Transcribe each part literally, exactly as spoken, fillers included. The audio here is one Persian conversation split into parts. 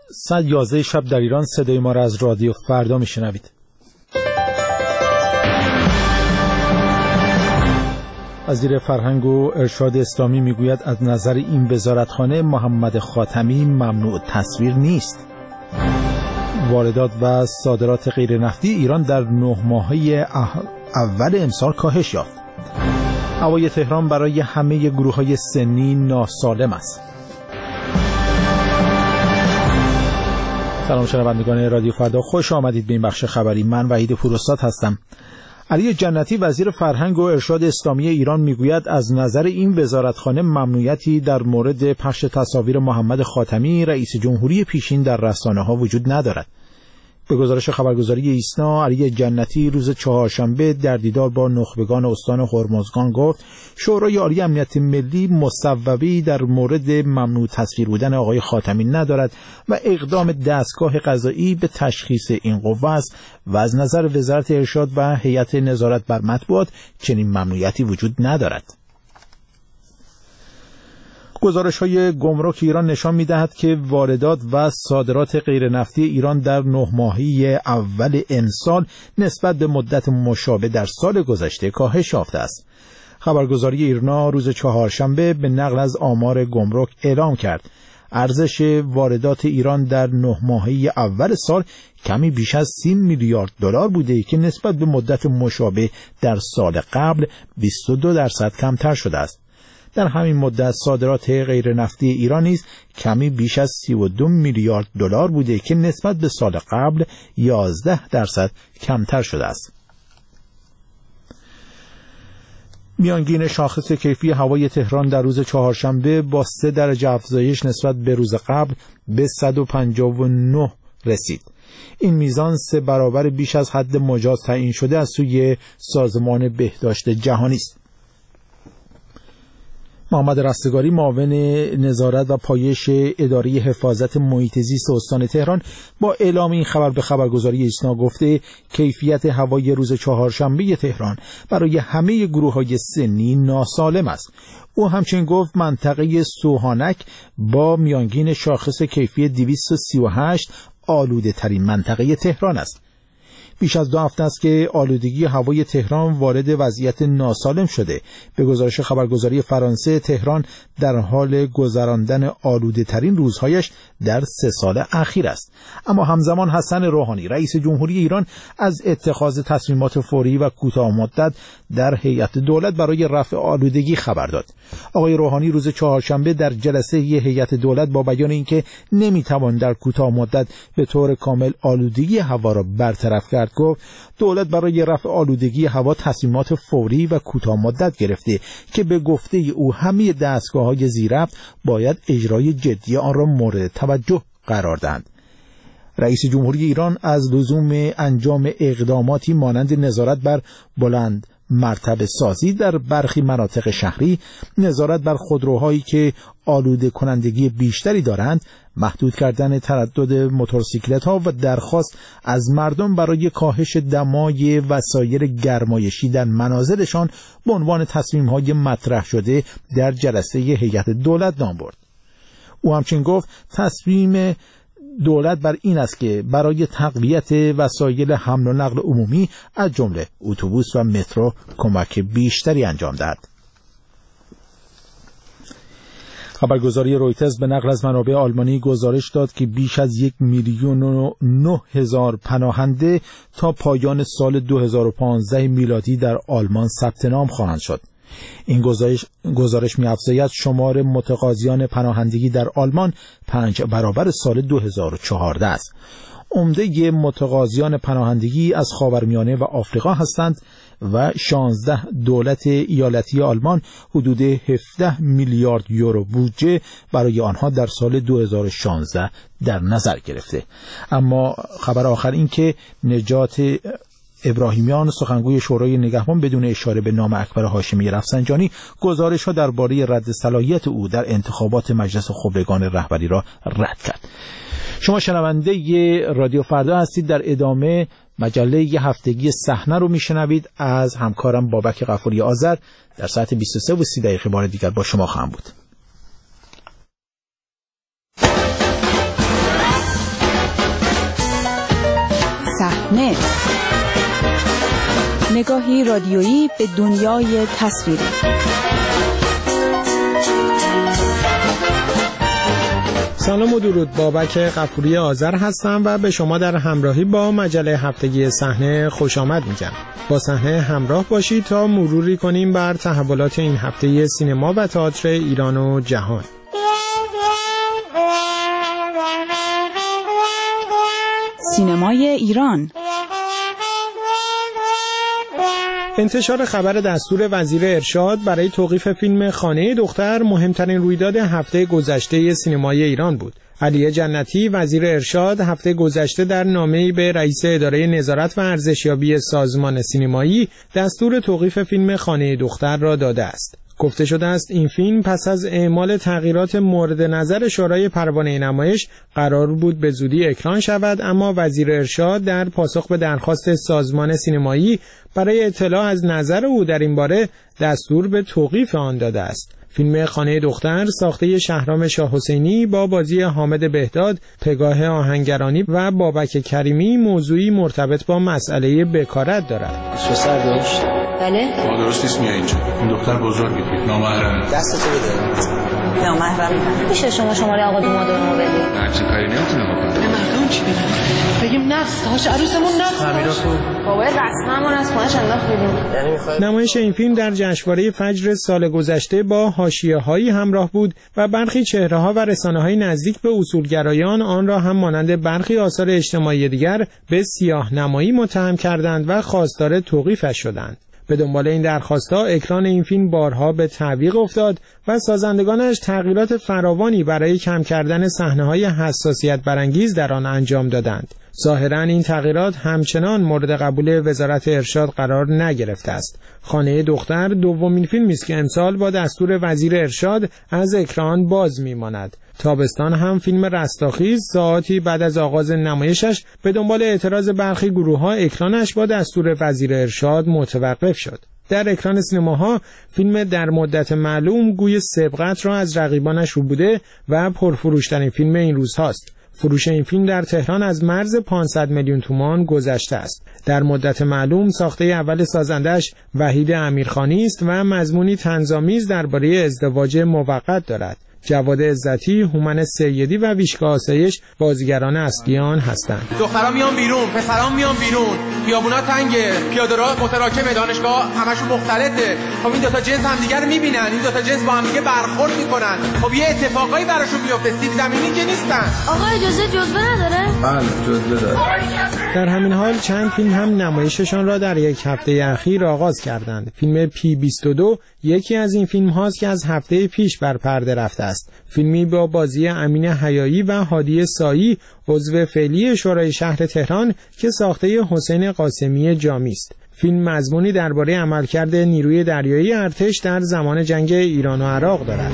ساعت یازده شب در ایران صدای ما را از رادیو فردا میشنوید. وزیر فرهنگ و ارشاد اسلامی میگوید از نظر این وزارتخانه محمد خاتمی ممنوع تصویر نیست. واردات و صادرات غیر نفتی ایران در نه ماهه اول امسال کاهش یافت. هوای تهران برای همه گروه‌های سنی ناسالم است. سلام شنوندگان رادیو فردا، خوش آمدید به این بخش خبری. من وحید پوراستاد هستم. علی جنتی وزیر فرهنگ و ارشاد اسلامی ایران میگوید از نظر این وزارتخانه ممنوعیتی در مورد پخش تصاویر محمد خاتمی رئیس جمهوری پیشین در رسانه‌ها وجود ندارد. به گزارش خبرگزاری ایسنا، علی جنتی روز چهارشنبه در دیدار با نخبگان استان هرمزگان گفت شورای عالی امنیت ملی مصوبه‌ای در مورد ممنوع تصویر بودن آقای خاتمی ندارد و اقدام دستگاه قضایی به تشخیص این قوه است و از نظر وزارت ارشاد و هیئت نظارت بر مطبوعات چنین ممنوعیتی وجود ندارد. گزارش‌های گمرک ایران نشان می‌دهد که واردات و صادرات غیر نفتی ایران در نه ماهه اول امسال نسبت به مدت مشابه در سال گذشته کاهش یافته است. خبرگزاری ایرنا روز چهارشنبه به نقل از آمار گمرک اعلام کرد ارزش واردات ایران در نه ماهه اول سال کمی بیش از سی میلیارد دلار بوده که نسبت به مدت مشابه در سال قبل بیست و دو درصد کمتر شده است. در همین مدت صادرات غیر نفتی ایران نیز کمی بیش از سی و دو میلیارد دلار بوده که نسبت به سال قبل یازده درصد کمتر شده است. میانگین شاخص کیفی هوای تهران در روز چهارشنبه با سه درجه افزایش نسبت به روز قبل به صد و پنجاه و نه رسید. این میزان سه برابر بیش از حد مجاز تعیین شده از سوی سازمان بهداشت جهانی است. محمد رستگاری معاون نظارت و پایش اداره حفاظت محیط زیست استان تهران با اعلام این خبر به خبرگزاری ایسنا گفته کیفیت هوای روز چهارشنبه تهران برای همه گروه‌های سنی ناسالم است. او همچنین گفت منطقه سوهانک با میانگین شاخص کیفی دویست و سی و هشت آلوده ترین منطقه تهران است. بیش از دو هفته است که آلودگی هوای تهران وارد وضعیت ناسالم شده. به گزارش خبرگزاری فرانسه، تهران در حال گذراندن آلوده ترین روزهایش در سه سال اخیر است. اما همزمان حسن روحانی رئیس جمهوری ایران از اتخاذ تصمیمات فوری و کوتاه مدت در هیئت دولت برای رفع آلودگی خبر داد. آقای روحانی روز چهارشنبه در جلسه هیئت دولت با بیان اینکه نمیتوان در کوتاه مدت به طور کامل آلودگی هوا را برطرف کرد گفت دولت برای رفع آلودگی هوا تصمیمات فوری و کوتاه مدت گرفته که به گفته او همه دستگاه‌های زیرربط باید اجرای جدی آن را مورد توجه قرار دهند. رئیس جمهوری ایران از لزوم انجام اقداماتی مانند نظارت بر بلند مرتبه سازی در برخی مناطق شهری، نظارت بر خودروهایی که آلوده کنندگی بیشتری دارند، محدود کردن تردد موتورسیکلت ها و درخواست از مردم برای کاهش دمای وسایل گرمایشی در منازلشان به عنوان تصمیم های مطرح شده در جلسه هیئت دولت نام برد. او همچنین گفت تصمیم دولت بر این است که برای تقویت وسایل حمل و نقل عمومی از جمله اتوبوس و مترو کمک بیشتری انجام دهد. خبرگزاری رویترز به نقل از منابع آلمانی گزارش داد که بیش از یک میلیون و نه هزار پناهنده تا پایان سال دو هزار و پانزده میلادی در آلمان ثبت نام خواهند شد. این گزارش گزارش می‌افزاید شمار متقاضیان پناهندگی در آلمان پنج برابر سال دو هزار و چهارده است. عمده متقاضیان پناهندگی از خاورمیانه و آفریقا هستند و شانزده دولت ایالتی آلمان حدود هفده میلیارد یورو بودجه برای آنها در سال دو هزار و شانزده در نظر گرفته. اما خبر آخر این که نجات ابراهیمیان سخنگوی شورای نگهبان بدون اشاره به نام اکبر هاشمی رفسنجانی گزارش‌ها درباره رد صلاحیت او در انتخابات مجلس خبرگان رهبری را رد کرد. شما شنونده ی رادیو فردا هستید. در ادامه مجله ی هفتگی صحنه رو میشنوید از همکارم بابک غفوری آذر. در ساعت بیست و سه و سی دقیقه بار دیگر با شما خواهم بود. نت، نگاهی رادیویی به دنیای تصویری. سلام و درود، بابک غفوری آذر هستم و به شما در همراهی با مجله هفتگی صحنه خوش آمد میگم. با صحنه همراه باشید تا مروری کنیم بر تحولات این هفته سینما و تئاتر ایران و جهان. سینمای ایران. انتشار خبر دستور وزیر ارشاد برای توقیف فیلم خانه دختر مهمترین رویداد هفته گذشته سینمای ایران بود. علی جنتی وزیر ارشاد هفته گذشته در نامه‌ای به رئیس اداره نظارت و ارزشیابی سازمان سینمایی دستور توقیف فیلم خانه دختر را داده است. گفته شده است این فیلم پس از اعمال تغییرات مورد نظر شورای پروانه نمایش قرار بود به زودی اکران شود، اما وزیر ارشاد در پاسخ به درخواست سازمان سینمایی برای اطلاع از نظر او در این باره دستور به توقیف آن داده است. فیلم خانه دختر ساخته شهرام شاه حسینی با بازی حامد بهداد، پگاه آهنگرانی و بابک کریمی موضوعی مرتبط با مسئله بکارت دارد. سر داشت؟ بله؟ ما درست نیست میای اینجا. این دختر بزرگی نامحرمه. دستتو بده. نامحرمه. میشه شما شماره آقا دومادورمو بدید؟ همچین کاری نمیتونه بکنه. مردم چی بگم؟ بگیم نقص داشت، عروسمون نقص داشت. بابا رسممون از خونش انداخت بیرون. نمایش این فیلم در جشنواره فجر سال گذشته با حاشیه‌هایی همراه بود و برخی چهره‌ها و رسانه‌های نزدیک به اصولگرایان آن را هم مانند برخی آثار اجتماعی دیگر به سیاه‌نمایی متهم کردند و خواستار توقیفش شدند. به دنبال این درخواست‌ها اکران این فیلم بارها به تعویق افتاد و سازندگانش تغییرات فراوانی برای کم کردن صحنه‌های حساسیت برانگیز در آن انجام دادند. ظاهراً این تغییرات همچنان مورد قبول وزارت ارشاد قرار نگرفته است. خانه دختر دومین فیلمی است که امسال با دستور وزیر ارشاد از اکران باز می‌ماند. تابستان هم فیلم رستاخیز ساعاتی بعد از آغاز نمایشش به دنبال اعتراض برخی گروه‌ها اکرانش با دستور وزیر ارشاد متوقف شد. در اکران سینماها فیلم در مدت معلوم گوی سبقت را از رقیبانش ربوده و پرفروشترین فیلم این روزهاست. فروش این فیلم در تهران از مرز پانصد میلیون تومان گذشته است. در مدت معلوم ساخته اول سازندش وحید امیرخانی است و مضمونی طنزآمیز درباره ازدواج موقت دارد. جواد عزتی، هومن سیدی و ویشکا آسایش بازیگران اصلی آن هستند. دخترها میان بیرون، پسرها میان بیرون، خیابونا تنگه، پیاده‌راه متراکمه، دانشگاه همشون مختلطه. خب این دو تا جنس هم دیگه رو میبینن، این دو تا جنس با هم دیگه برخورد میکنن. خب یه اتفاقایی براشون میفته، سیب زمینی که نیستن. آقا اجازه جزوه نداره؟ بله جزوه داره. در همین حال چند فیلم هم نمایششان را در یک هفته اخیر آغاز کردند. فیلم پی بیست و دو یکی از این فیلم هاست که از هفته پیش بر پرده رفته است. فیلمی با بازی امین حیایی و هادی سایی عضو فعلی شورای شهر تهران که ساخته حسین قاسمی جامی است. فیلم مضمونی درباره عملکرد نیروی دریایی ارتش در زمان جنگ ایران و عراق دارد.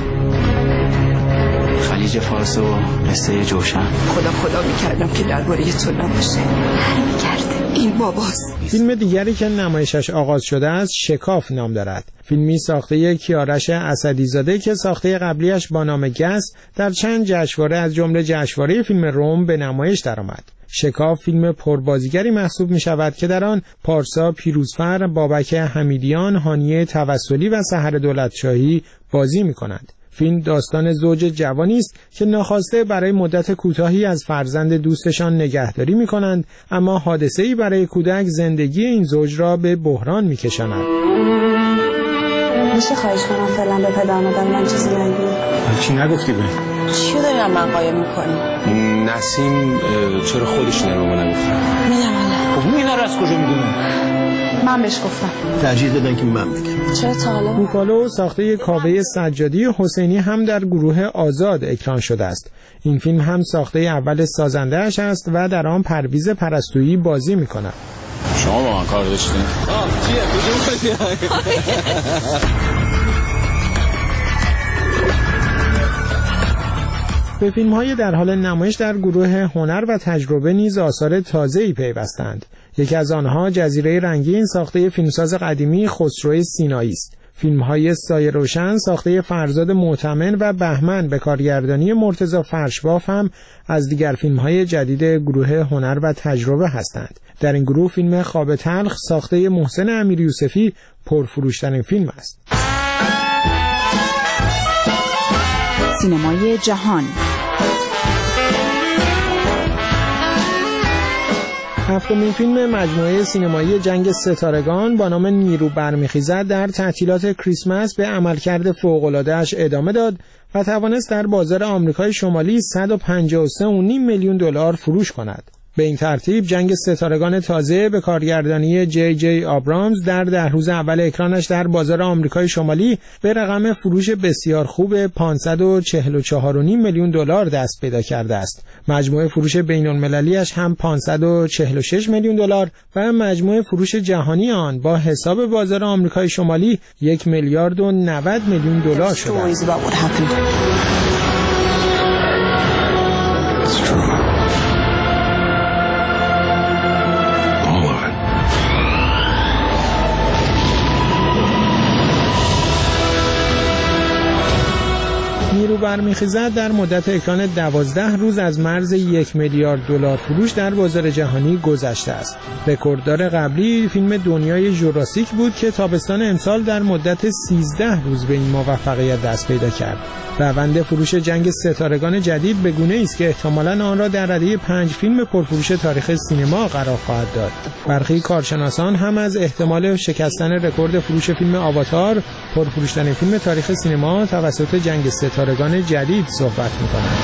خلیج فارس و قصه جوشن. خدا خدا میکردم که درباره تو نباشه. هر میکرده این باباست. فیلم دیگری که نمایشش آغاز شده است شکاف نام دارد. فیلمی ساخته کیارش اسدیزاده که ساخته قبلیش با نام گس در چند جشنواره از جمله جشنواره فیلم روم به نمایش درآمد. شکاف فیلم پربازیگری محسوب می شود که در آن پارسا پیروزفر، بابک حمیدیان، هانیه توسلی و سحر دولتشاهی بازی می کنند. فیلم داستان زوج جوانی است که ناخواسته برای مدت کوتاهی از فرزند دوستشان نگهداری می کنند، اما حادثه‌ای برای کودک زندگی این زوج را به بحران می کشاند. میشه خواهش کنم فعلا به پدر مادر من چیزی نگی؟ چی نگفتی به؟ چیو داری من قایم میکنی؟ نسیم چرا خودش اینا رو نگفت؟ میدم حالا. خب اینا رو از کجا میدونه؟ من بهش گفتم. ترجیح دادن که من بگم. چرا تا حالا؟ بوفالو ساخته کاوه سجادی حسینی هم در گروه آزاد اکران شده است. این فیلم هم ساخته اول سازنده‌اش است و در آن پرویز پرستویی بازی می‌کند. شما با من کار داشتین؟ آه چیه؟ کجا به فیلم‌های در حال نمایش در گروه هنر و تجربه نیز آثار تازه‌ای پیوستند. یکی از آنها جزیره رنگین ساخته فیلمساز قدیمی خسرو سینایی است. فیلم‌های سایه روشن ساخته فرزاد معتمن و بهمن به کارگردانی مرتضی فرشباف هم از دیگر فیلم‌های جدید گروه هنر و تجربه هستند. در این گروه فیلم خواب تلخ ساخته محسن امیر یوسفی پرفروش‌ترین فیلم است. سینمای جهان. هفتمین فیلم مجموعه سینمایی جنگ ستارگان با نام نیرو برمیخیزد در تعطیلات کریسمس به عملکرد فوق‌العاده‌اش ادامه داد و توانست در بازار آمریکای شمالی صد و پنجاه و سه و نیم میلیون دلار فروش کند. به این ترتیب جنگ ستارگان تازه به کارگردانی جی جی آبرامز در ده روز اول اکرانش در بازار آمریکای شمالی به رقم فروش بسیار خوب پانصد و چهل و چهار و نیم میلیون دلار دست پیدا کرده است. مجموع فروش بین‌المللی‌اش هم پانصد و چهل و شش میلیون دلار و مجموع فروش جهانی آن با حساب بازار آمریکای شمالی یک میلیارد و نود میلیون دلار شده است. نیرو برمیخیزد در مدت اکران دوازده روز از مرز یک میلیارد دلار فروش در بازار جهانی گذشته است. رکورددار قبلی فیلم دنیای ژوراسیک بود که تابستان امسال در مدت سیزده روز به این موفقیت دست پیدا کرد. روند فروش جنگ ستارگان جدید به گونه‌ای است که احتمالاً آن را در رده پنج فیلم پرفروش تاریخ سینما قرار خواهد داد. برخی کارشناسان هم از احتمال شکستن رکورد فروش فیلم آواتار، پرفروش‌ترین فیلم تاریخ سینما توسط جنگ ستارگان جدید صحبت می‌کنند.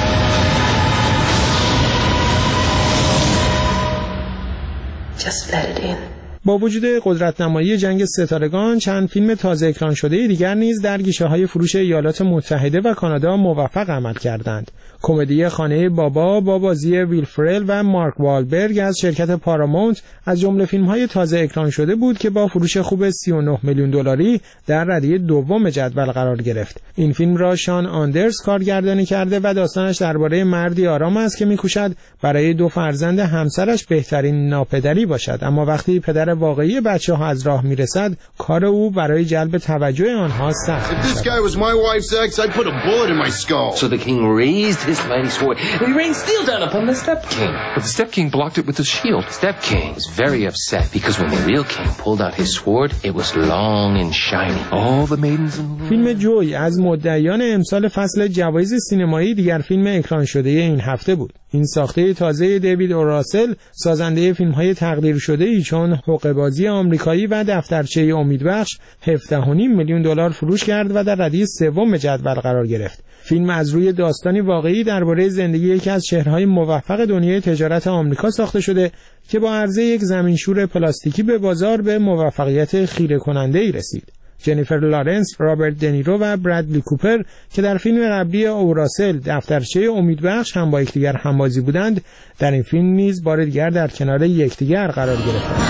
Just let it in. با وجود قدرت‌نمایی جنگ ستارگان، چند فیلم تازه اکران شده دیگر نیز در گیشه‌های فروش ایالات متحده و کانادا موفق عمل کردند. کمدی خانه بابا با بازی ویل فرل و مارک والبرگ از شرکت پارامونت از جمله فیلم‌های تازه اکران شده بود که با فروش خوب سی و نه میلیون دلاری در رده دوم جدول قرار گرفت. این فیلم را شان آندرز کارگردانی کرده و داستانش درباره مردی آرام است که می‌کوشد برای دو فرزند همسرش بهترین ناپدری باشد، اما وقتی پدر واقعی بچه‌ها از راه میرسد کار او برای جلب توجه آنها سخت If this guy was my wife's ex, I'd put a bullet in my skull. So the king raised his mighty sword and he rained steel down upon the Step King. But the Step King blocked it with his shield. The Step King was very upset because when the real king pulled out his sword, it was long and shiny. All the maidens in the room. فیلم جوی از مدعیان امسال فصل جوایز سینمایی دیگر فیلم اکران شده این هفته بود. این ساخته تازه دیوید اوراسل، سازنده فیلم‌های تقدیر شده‌ای چون حقه‌بازی آمریکایی و دفترچه امیدبخش، هفده و نیم میلیون دلار فروش کرد و در رده سوم جدول قرار گرفت. فیلم از روی داستانی واقعی درباره زندگی یکی از چهره‌های موفق دنیای تجارت آمریکا ساخته شده که با عرضه یک زمینشور پلاستیکی به بازار به موفقیت خیره کننده‌ای رسید. جنیفر لارنس، رابرت دنیرو و برادلی کوپر که در فیلم قبلی اوراسل دفترچه امیدبخش هم با یکدیگر همبازی بودند، در این فیلم نیز بار دیگر در کنار یکدیگر قرار گرفتند.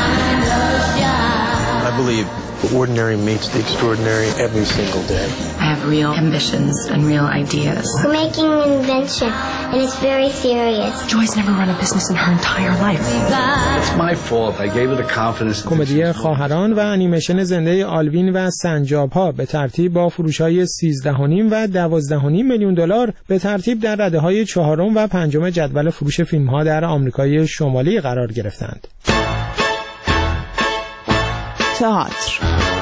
I believe the ordinary meets the extraordinary every single day. I have real ambitions and real ideas. We're making an invention and it's very serious. Joy's never run a business in her entire life. It's my fault. I gave her the confidence. کمدی خواهران و انیمیشن زنده آلوین و سنجاب‌ها به ترتیب با فروش‌های سیزده و نیم و دوازده و نیم میلیون دلار به ترتیب در رده‌های چهارم و پنجم جدول فروش فیلم‌ها در آمریکای شمالی قرار گرفتند. تئاتر.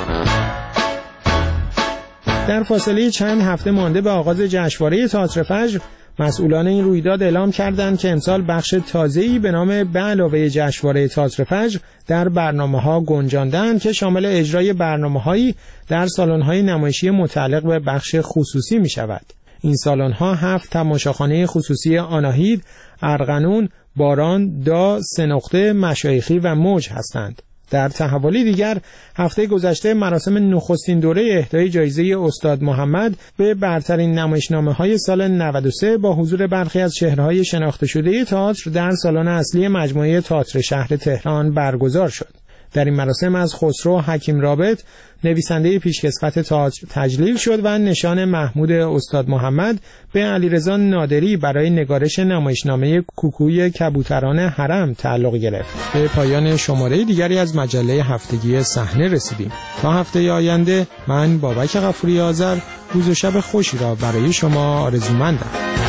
در فاصله چند هفته مانده به آغاز جشنواره تئاتر فجر، مسئولان این رویداد اعلام کردند که امسال بخش تازه‌ای به نام به علاوه جشنواره تئاتر فجر در برنامه‌ها گنجاندند که شامل اجرای برنامه‌هایی در سالن‌های نمایشی متعلق به بخش خصوصی می‌شود. این سالن‌ها هفت تماشاخانه خصوصی آناهید، ارغنون، باران، دا، سه‌نقطه، مشایخی و موج هستند. در تحولی دیگر هفته گذشته مراسم نخستین دوره اهدای جایزه استاد محمد به برترین نمایشنامه‌های سال نود و سه با حضور برخی از چهره‌های شناخته شده تئاتر در سالن اصلی مجموعه تئاتر شهر تهران برگزار شد. در این مراسم از خسرو حکیم رابط، نویسنده پیشکسوت تئاتر تجلیل شد و نشان محمود استاد محمد به علیرضا نادری برای نگارش نمایشنامه کوکوی کبوتران حرم تعلق گرفت. به پایان شماره دیگری از مجله هفتگی صحنه رسیدیم. تا هفته آینده من بابک غفوری آذر روز و شب خوشی را برای شما آرزومندم.